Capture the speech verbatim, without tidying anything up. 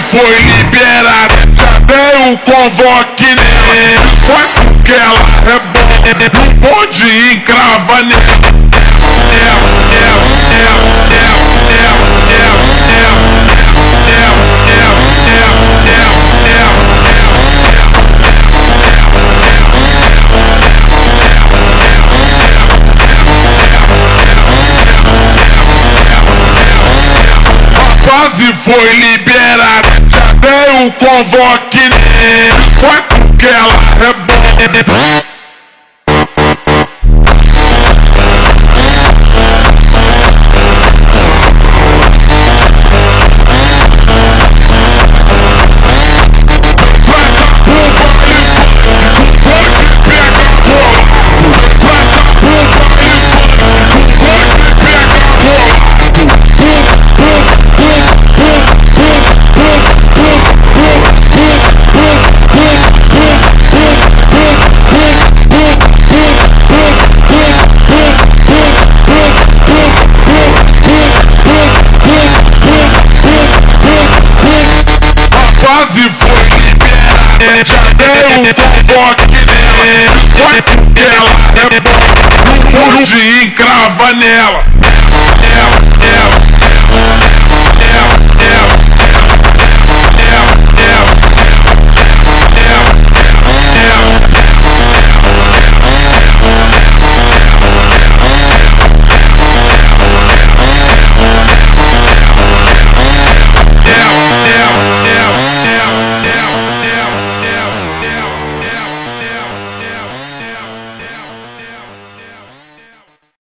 foi liberada, já dei o convoque nela. Enquanto que ela é boa, não pode encrava nela. Quase foi liberada, já dei o convoque nela. Enquanto que ela é boa. Quase foi liberada, já dei um convoque nela. Enquanto que ela é boa, não pode encrava nela.